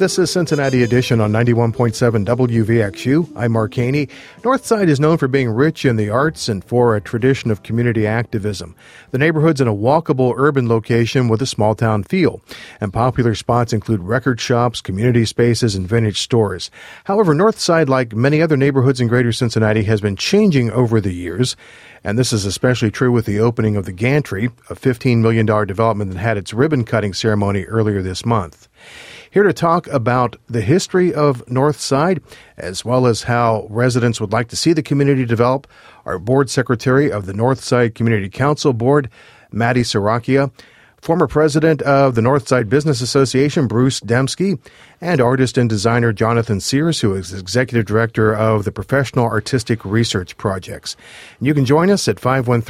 This is Cincinnati Edition on 91.7 WVXU. I'm Mark Haney. Northside is known for being rich in the arts and for a tradition of community activism. The neighborhood's in a walkable urban location with a small-town feel, and popular spots include record shops, community spaces, and vintage stores. However, Northside, like many other neighborhoods in greater Cincinnati, has been changing over the years, and this is especially true with the opening of the Gantry, a $15 million development that had its ribbon-cutting ceremony earlier this month. Here to talk about the history of Northside, as well as how residents would like to see the community develop, our board secretary of the Northside Community Council Board, Maddie Saracchia, former president of the Northside Business Association, Bruce Dembski, and artist and designer Jonathan Sears, who is executive director of the Professional Artistic Research Projects. And you can join us at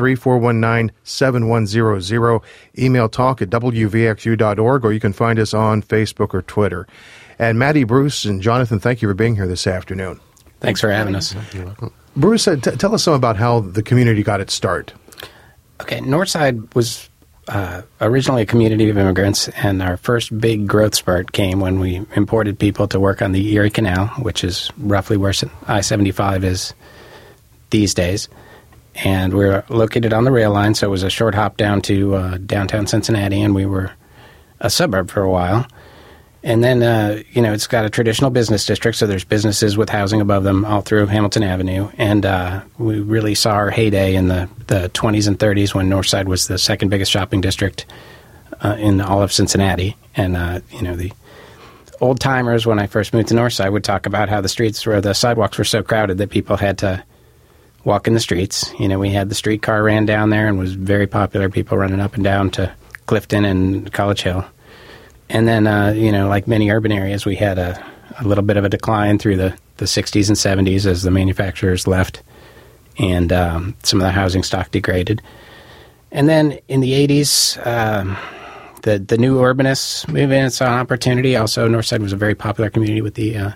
513-419-7100, email talk at wvxu.org, or you can find us on Facebook or Twitter. And Maddie, Bruce, and Jonathan, thank you for being here this afternoon. Thanks for having us. You're welcome. Bruce, tell us some about how the community got its start. Okay, Northside was originally a community of immigrants, and our first big growth spurt came when we imported people to work on the Erie Canal, which is roughly where I-75 is these days. And we're located on the rail line, so it was a short hop down to downtown Cincinnati, and we were a suburb for a while. And then, it's got a traditional business district, so there's businesses with housing above them all through Hamilton Avenue. And we really saw our heyday in the 20s and 30s when Northside was the second biggest shopping district in all of Cincinnati. And, the old-timers, when I first moved to Northside, would talk about how the sidewalks were so crowded that people had to walk in the streets. We had the streetcar ran down there and was very popular, people running up and down to Clifton and College Hill. And then, like many urban areas, we had a little bit of a decline through the 60s and 70s as the manufacturers left and some of the housing stock degraded. And then in the 80s, the new urbanists moved in and saw an opportunity. Also, Northside was a very popular community with the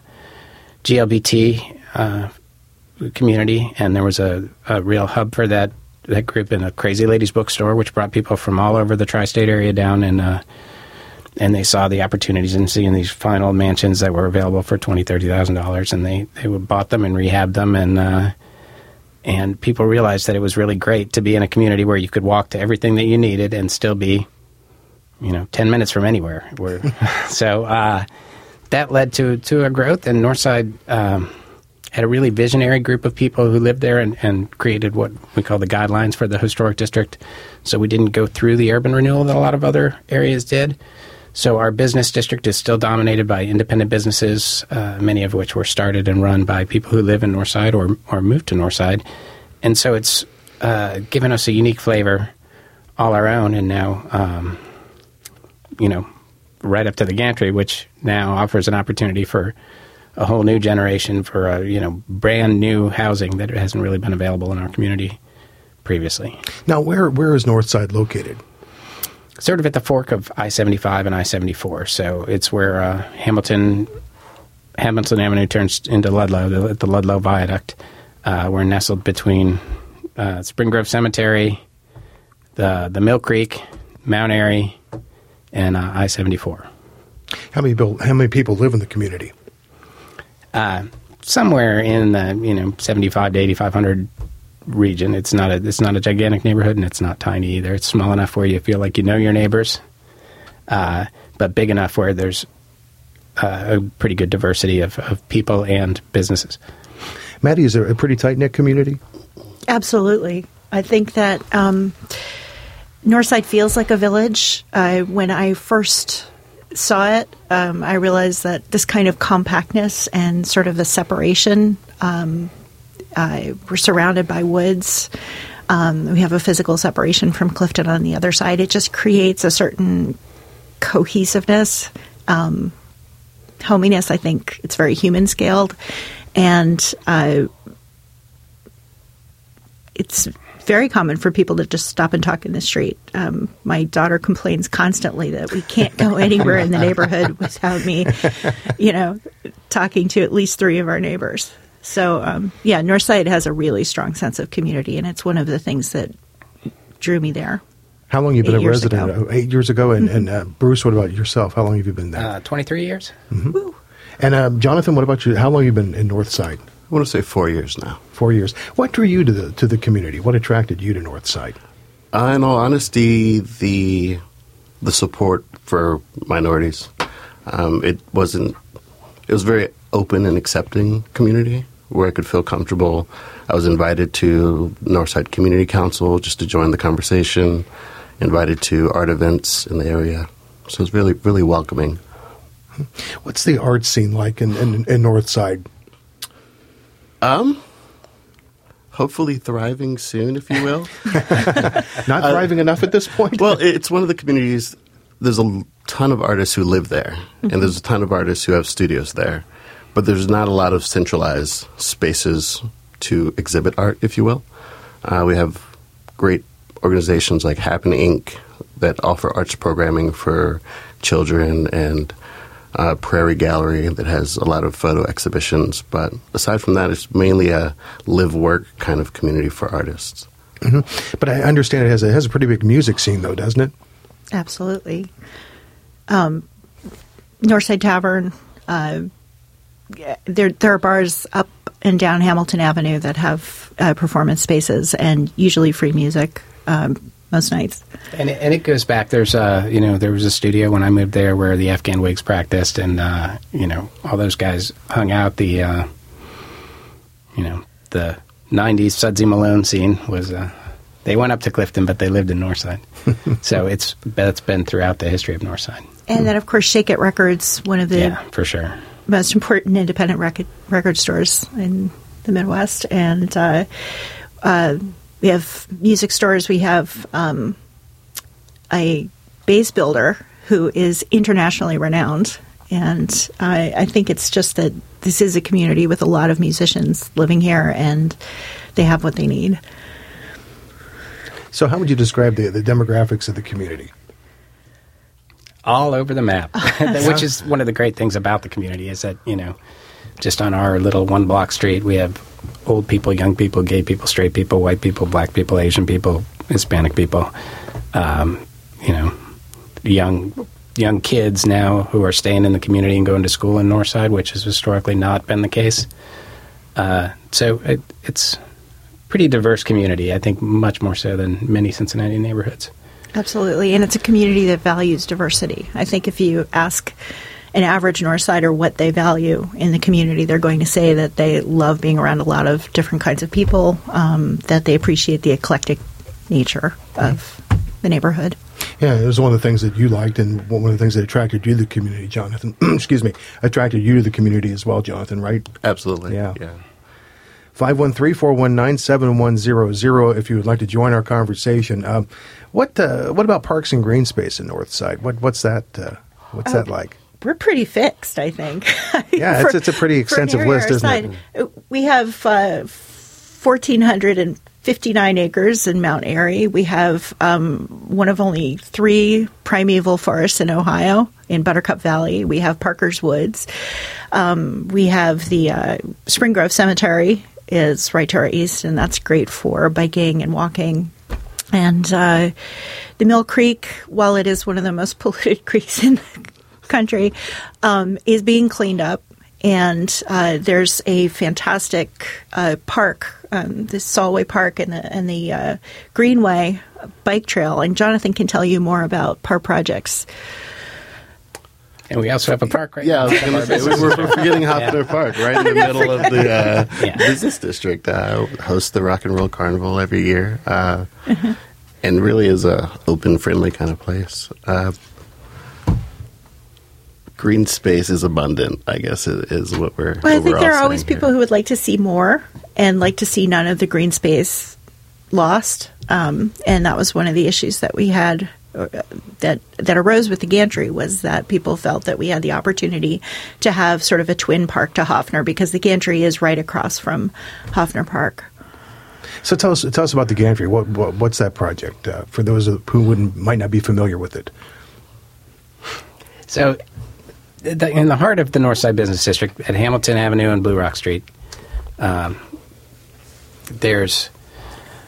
GLBT community, and there was a real hub for that group in a Crazy Ladies bookstore, which brought people from all over the tri-state area down and they saw the opportunities in seeing these fine old mansions that were available for $20,000, $30,000, and they bought them and rehabbed them, and people realized that it was really great to be in a community where you could walk to everything that you needed and still be, 10 minutes from anywhere. So that led to a growth, and Northside had a really visionary group of people who lived there and created what we call the guidelines for the historic district. So we didn't go through the urban renewal that a lot of other areas did. So our business district is still dominated by independent businesses, many of which were started and run by people who live in Northside or moved to Northside. And so it's given us a unique flavor all our own, and now, right up to the Gantry, which now offers an opportunity for a whole new generation for, brand new housing that hasn't really been available in our community previously. Now, where is Northside located? Sort of at the fork of I-75 and I-74. So it's where Hamilton Avenue turns into Ludlow, the Ludlow Viaduct. We're nestled between Spring Grove Cemetery, the Mill Creek, Mount Airy, and I-74. How many people live in the community? Somewhere in the 75 to 8,500 region. It's not a gigantic neighborhood, and it's not tiny either. It's small enough where you feel like you know your neighbors, but big enough where there's a pretty good diversity of people and businesses. Maddie, is it a pretty tight-knit community? Absolutely. I think that Northside feels like a village. When I first saw it, I realized that this kind of compactness and sort of the separation, we're surrounded by woods. We have a physical separation from Clifton on the other side. It just creates a certain cohesiveness, hominess. I think it's very human scaled, and it's very common for people to just stop and talk in the street. My daughter complains constantly that we can't go anywhere in the neighborhood without me, talking to at least 3 of our neighbors. So, Northside has a really strong sense of community, and it's one of the things that drew me there. How long have you been a resident? Ago. 8 years ago. And Bruce, what about yourself? How long have you been there? 23 years. Mm-hmm. And Jonathan, what about you? How long have you been in Northside? I want to say 4 years now. 4 years. What drew you to the community? What attracted you to Northside? In all honesty, the support for minorities. It was a very open and accepting community where I could feel comfortable. I was invited to Northside Community Council just to join the conversation, invited to art events in the area. So it was really, really welcoming. What's the art scene like in Northside? Hopefully thriving soon, if you will. Not thriving enough at this point? Well, it's one of the communities. There's a ton of artists who live there, and there's a ton of artists who have studios there. But there's not a lot of centralized spaces to exhibit art, if you will. We have great organizations like Happen Inc. that offer arts programming for children, and Prairie Gallery that has a lot of photo exhibitions. But aside from that, it's mainly a live-work kind of community for artists. Mm-hmm. But I understand it has a pretty big music scene, though, doesn't it? Absolutely. Northside Tavern, there are bars up and down Hamilton Avenue that have performance spaces and usually free music most nights. And it goes back. There's there was a studio when I moved there where the Afghan Wigs practiced, and all those guys hung out. The the '90s Sudsy Malone scene was. They went up to Clifton, but they lived in Northside. So that's been throughout the history of Northside. And then, of course, Shake It Records, one of the for sure most important independent record stores in the Midwest. And we have music stores. We have a bass builder who is internationally renowned. And I think it's just that this is a community with a lot of musicians living here, and they have what they need. So how would you describe the demographics of the community? All over the map, which is one of the great things about the community is that, just on our little one-block street, we have old people, young people, gay people, straight people, white people, black people, Asian people, Hispanic people, young kids now who are staying in the community and going to school in Northside, which has historically not been the case. So it's pretty diverse community, I think much more so than many Cincinnati neighborhoods. Absolutely, and it's a community that values diversity. I think if you ask an average Northsider what they value in the community, they're going to say that they love being around a lot of different kinds of people, that they appreciate the eclectic nature of the neighborhood. Yeah, it was one of the things that you liked, and one of the things that attracted you to the community, Jonathan. Excuse me, attracted you to the community as well, Jonathan, right? Absolutely, yeah. 513-419-7100 if you would like to join our conversation. What about parks and green space in Northside? What's that like? We're pretty fixed, I think. Yeah, it's a pretty extensive list, isn't it? We have 1,459 acres in Mount Airy. We have one of only 3 primeval forests in Ohio in Buttercup Valley. We have Parker's Woods. We have the Spring Grove Cemetery is right to our east, and that's great for biking and walking. And the Mill Creek, while it is one of the most polluted creeks in the country, is being cleaned up. And there's a fantastic park, the Solway Park and the Greenway bike trail. And Jonathan can tell you more about park projects. And we also have a park right now. Yeah, we're forgetting Hofner Park, right in the middle of the business district. Hosts the Rock and Roll Carnival every year, and really is a open, friendly kind of place. Green space is abundant, I guess, is what we're. Well, I think there are always people who would like to see more and like to see none of the green space lost, and that was one of the issues that we had. That arose with the gantry was that people felt that we had the opportunity to have sort of a twin park to Hofner because the gantry is right across from Hofner Park. So tell us about the gantry. What's that project for those who might not be familiar with it? So, in the heart of the Northside Business District at Hamilton Avenue and Blue Rock Street, there's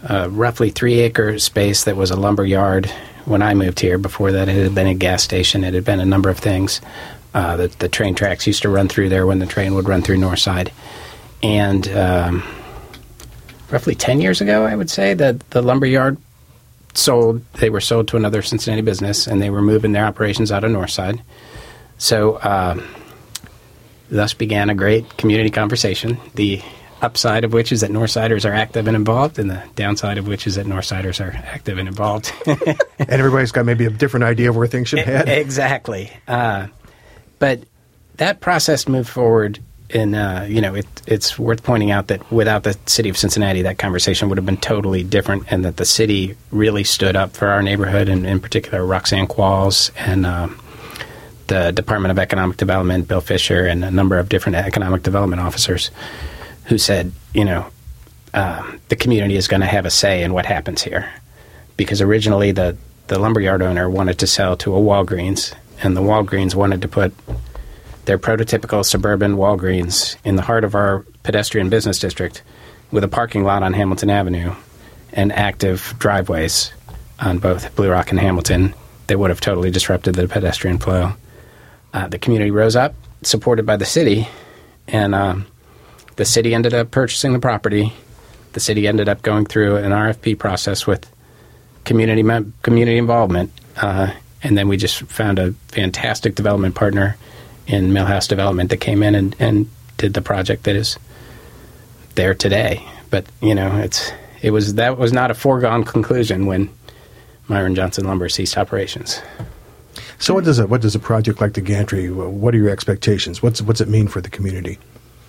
a roughly 3-acre space that was a lumber yard when I moved here. Before that, it had been a gas station. It had been a number of things. The train tracks used to run through there when the train would run through Northside. And roughly 10 years ago, I would say, that the lumber yard sold. They were sold to another Cincinnati business, and they were moving their operations out of Northside. So thus began a great community conversation, the upside of which is that Northsiders are active and involved, and the downside of which is that Northsiders are active and involved. And everybody's got maybe a different idea of where things should head. Exactly. But that process moved forward, and it's worth pointing out that without the city of Cincinnati, that conversation would have been totally different, and that the city really stood up for our neighborhood, and in particular Roxanne Qualls and the Department of Economic Development, Bill Fisher, and a number of different economic development officers who said, the community is going to have a say in what happens here. Because originally the lumberyard owner wanted to sell to a Walgreens, and the Walgreens wanted to put their prototypical suburban Walgreens in the heart of our pedestrian business district with a parking lot on Hamilton Avenue and active driveways on both Blue Rock and Hamilton that would have totally disrupted the pedestrian flow. The community rose up, supported by the city, and the city ended up purchasing the property. The city ended up going through an RFP process with community involvement, and then we just found a fantastic development partner in Millhouse Development that came in and did the project that is there today. But that was not a foregone conclusion when Myron Johnson Lumber ceased operations. So what does a project like the Gantry? What are your expectations? What's it mean for the community?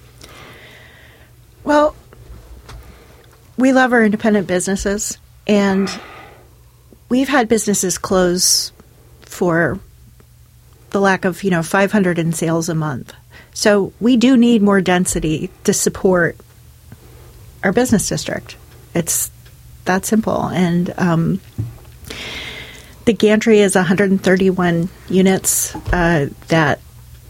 Well, we love our independent businesses, and we've had businesses close for the lack of 500 in sales a month. So we do need more density to support our business district. It's that simple. And the Gantry is 131 units that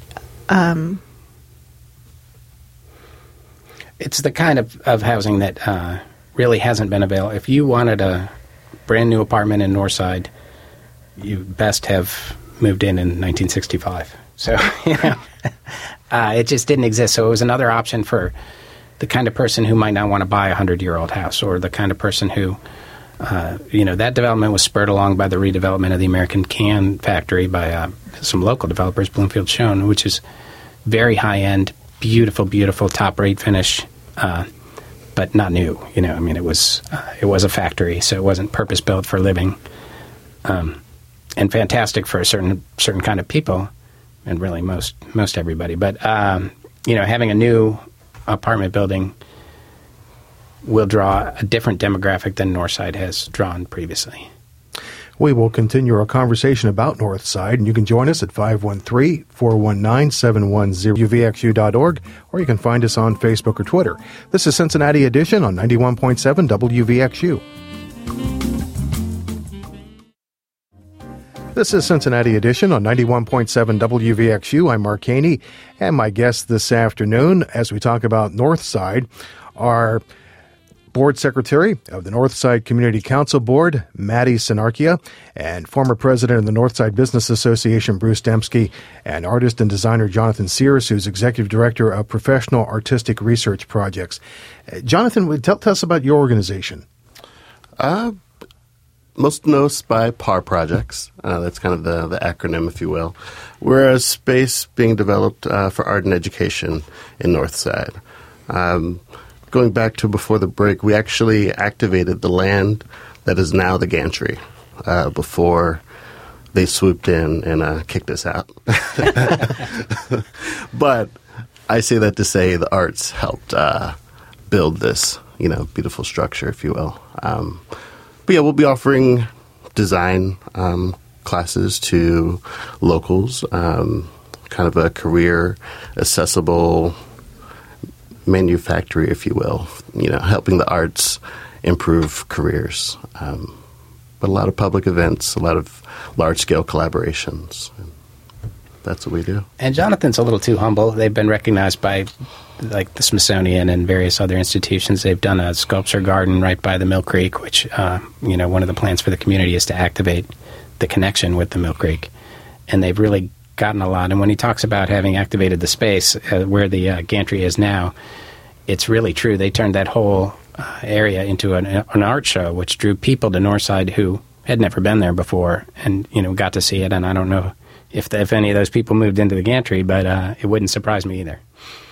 it's the kind of housing that really hasn't been available. If you wanted a brand new apartment in Northside, you best have moved in 1965. So, it just didn't exist. So it was another option for the kind of person who might not want to buy a 100-year-old house, or the kind of person who, that development was spurred along by the redevelopment of the American Can Factory by some local developers, Bloomfield Schoen, which is very high-end, beautiful, beautiful, top-rate finish, but not new. It was a factory, so it wasn't purpose-built for living. And fantastic for a certain kind of people, and really most everybody. But having a new apartment building will draw a different demographic than Northside has drawn previously. We will continue our conversation about Northside, and you can join us at 513-419-710 UVXU.org, or you can find us on Facebook or Twitter. This is Cincinnati Edition on 91.7 WVXU. This is Cincinnati Edition on 91.7 WVXU. I'm Mark Haney, and my guests this afternoon, as we talk about Northside, are Board Secretary of the Northside Community Council Board, Maddie Sinarkia, and former President of the Northside Business Association, Bruce Dembski, and artist and designer Jonathan Sears, who's Executive Director of Professional Artistic Research Projects. Jonathan, tell us about your organization. Most known by PAR Projects. That's kind of the acronym, if you will. We're a space being developed for art and education in Northside. Going back to before the break, we actually activated the land that is now the Gantry before they swooped in and kicked us out. But I say that to say the arts helped build this, beautiful structure, if you will. But yeah, we'll be offering design classes to locals, kind of a career accessible manufactory, if you will, helping the arts improve careers. But a lot of public events, a lot of large-scale collaborations. that's what we do. And Jonathan's a little too humble. They've been recognized by, like, the Smithsonian and various other institutions. They've done a sculpture garden right by the Mill Creek, which, one of the plans for the community is to activate the connection with the Mill Creek. And they've really gotten a lot. And when he talks about having activated the space where the gantry is now, it's really true. They turned that whole area into an art show, which drew people to Northside who had never been there before and, got to see it. And I don't know if any of those people moved into the gantry, but it wouldn't surprise me either.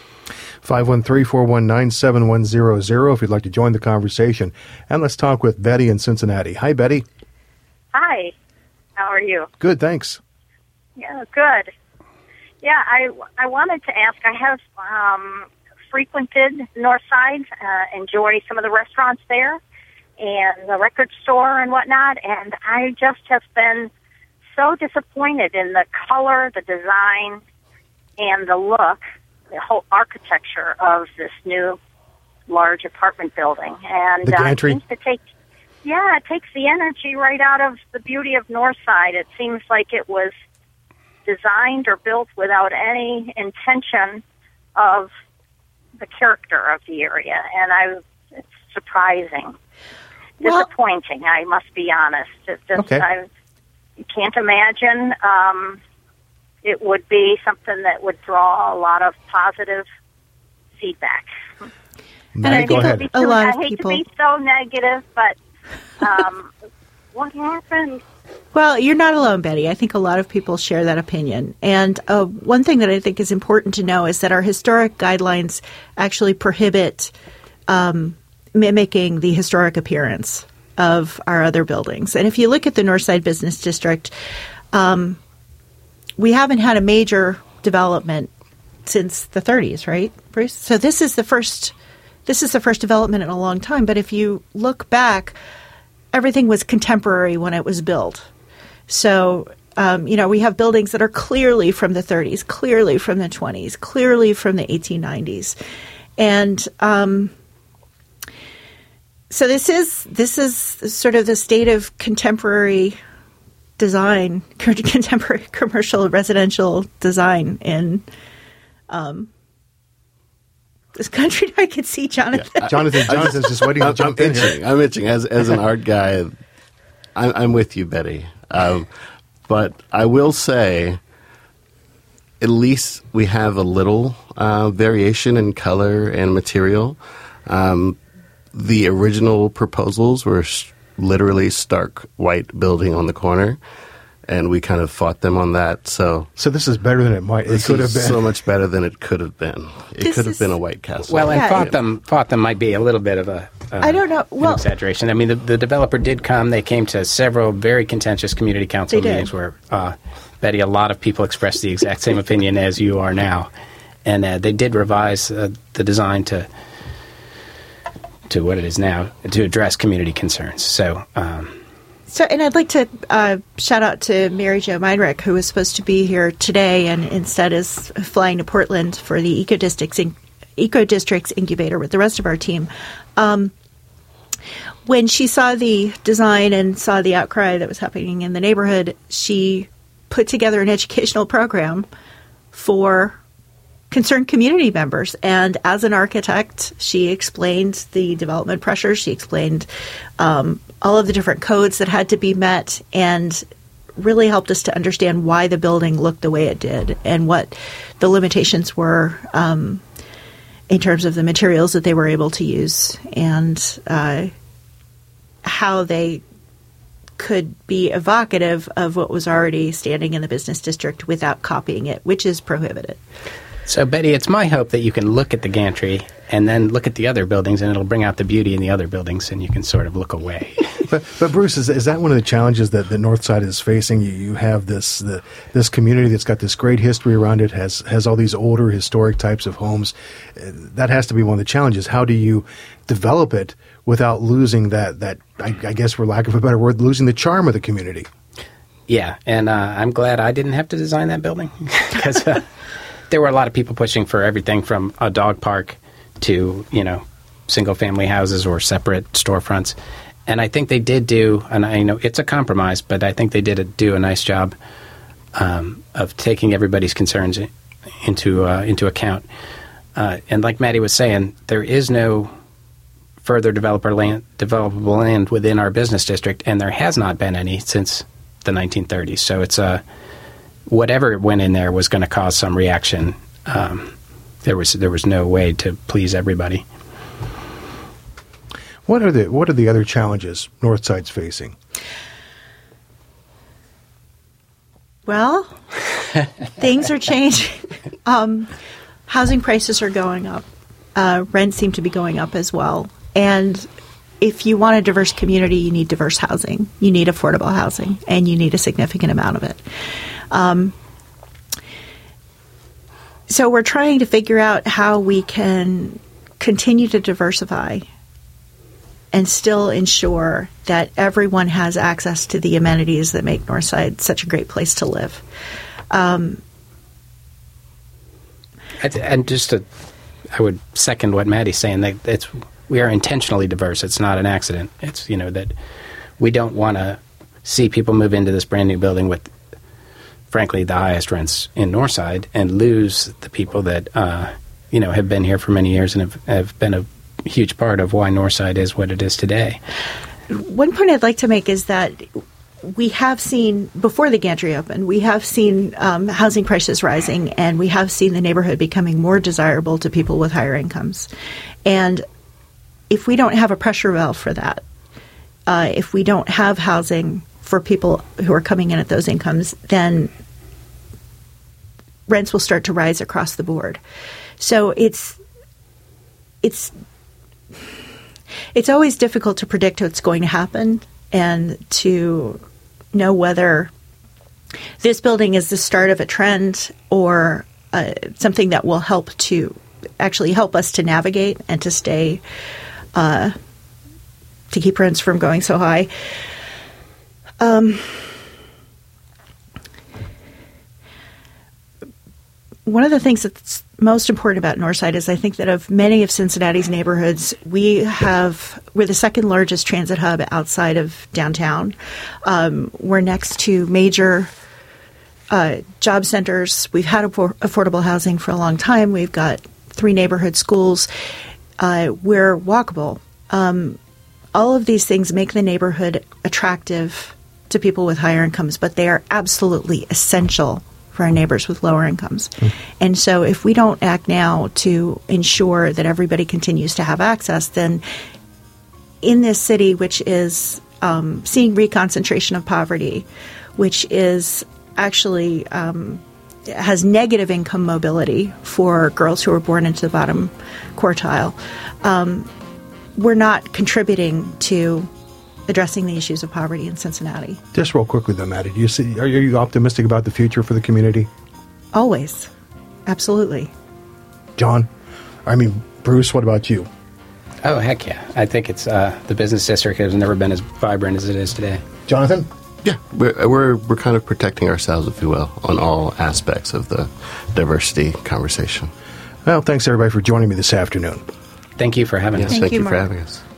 513-419-7100 if you'd like to join the conversation. And let's talk with Betty in Cincinnati. Hi, Betty. Hi. How are you? Good, thanks. Yeah, good. Yeah, I wanted to ask, I have frequented Northside, enjoy some of the restaurants there and the record store and whatnot, and I just have been so disappointed in the color, the design, and the look, the whole architecture of this new large apartment building. And the gantry? It seems to it takes the energy right out of the beauty of Northside. It seems like it was designed or built without any intention of the character of the area, and it's surprising. Disappointing, I must be honest. It's just, okay. I can't imagine it would be something that would draw a lot of positive feedback. Maddie, go ahead. I hate to be so negative, but what happened? Well, you're not alone, Betty. I think a lot of people share that opinion. And one thing that I think is important to know is that our historic guidelines actually prohibit mimicking the historic appearance of our other buildings. And if you look at the Northside Business District, we haven't had a major development since the 30s, right, Bruce? So this is the first development in a long time. But if you look back, everything was contemporary when it was built. So, we have buildings that are clearly from the 30s, clearly from the 20s, clearly from the 1890s. And so this is sort of the state of contemporary design, contemporary commercial residential design in this country. I can see Jonathan. Yeah. Jonathan's just waiting to jump in here. I'm itching. As an art guy, I'm with you, Betty. But I will say, at least we have a little variation in color and material. The original proposals were literally stark white building on the corner, and we kind of fought them on that. So this is better than it could have been. So much better than it could have been. It could have been a White Castle. Well, and fought them might be a little bit of I don't know. Well, an exaggeration. I mean, the developer did come. They came to several very contentious community council meetings where, Betty, a lot of people expressed the exact same opinion as you are now. And they did revise the design to what it is now, to address community concerns. So, and I'd like to shout out to Mary Jo Meinrich, who was supposed to be here today and instead is flying to Portland for the Eco Districts Incubator with the rest of our team. When she saw the design and saw the outcry that was happening in the neighborhood, she put together an educational program for concerned community members. And as an architect, she explained the development pressures. She explained all of the different codes that had to be met and really helped us to understand why the building looked the way it did and what the limitations were in terms of the materials that they were able to use and how they could be evocative of what was already standing in the business district without copying it, which is prohibited. So, Betty, it's my hope that you can look at the gantry and then look at the other buildings, and it'll bring out the beauty in the other buildings, and you can sort of look away. But Bruce, is that one of the challenges that the Northside is facing? You have this community that's got this great history around it, has all these older historic types of homes. That has to be one of the challenges. How do you develop it without losing that I guess, for lack of a better word, losing the charm of the community? Yeah, and I'm glad I didn't have to design that building because there were a lot of people pushing for everything from a dog park to, single-family houses or separate storefronts. And I think they did do, and I know it's a compromise, but I think they did do a nice job of taking everybody's concerns into account. And like Maddie was saying, there is no further developable land within our business district, and there has not been any since the 1930s. So it's whatever went in there was going to cause some reaction. There was no way to please everybody. What are the other challenges Northside's facing? Well, things are changing. Housing prices are going up. Rents seem to be going up as well. And if you want a diverse community, you need diverse housing. You need affordable housing, and you need a significant amount of it. So we're trying to figure out how we can continue to diversify and still ensure that everyone has access to the amenities that make Northside such a great place to live. And I would second what Maddie's saying, that we are intentionally diverse. It's not an accident. It's, that we don't want to see people move into this brand new building with, frankly, the highest rents in Northside and lose the people that, have been here for many years and have been a huge part of why Northside is what it is today. One point I'd like to make is that we have seen, before the gantry opened, we have seen housing prices rising, and we have seen the neighborhood becoming more desirable to people with higher incomes. And if we don't have a pressure valve for that, if we don't have housing for people who are coming in at those incomes, then rents will start to rise across the board. So it's always difficult to predict what's going to happen and to know whether this building is the start of a trend or something that will help us to navigate and to stay to keep rents from going so high. One of the things that's most important about Northside is I think that of many of Cincinnati's neighborhoods, we're the second largest transit hub outside of downtown. We're next to major job centers. We've had affordable housing for a long time. We've got 3 neighborhood schools. We're walkable. All of these things make the neighborhood attractive to people with higher incomes, but they are absolutely essential for our neighbors with lower incomes. And so if we don't act now to ensure that everybody continues to have access, then in this city, which is seeing reconcentration of poverty, which is actually has negative income mobility for girls who are born into the bottom quartile, we're not contributing to addressing the issues of poverty in Cincinnati. Just real quickly, though, Maddie, are you optimistic about the future for the community? Always. Absolutely. Bruce, what about you? Oh, heck yeah. I think it's the business district has never been as vibrant as it is today. Jonathan? Yeah, we're kind of protecting ourselves, if you will, on all aspects of the diversity conversation. Well, thanks, everybody, for joining me this afternoon. Thank you for having us. Thank you Mark. for having us.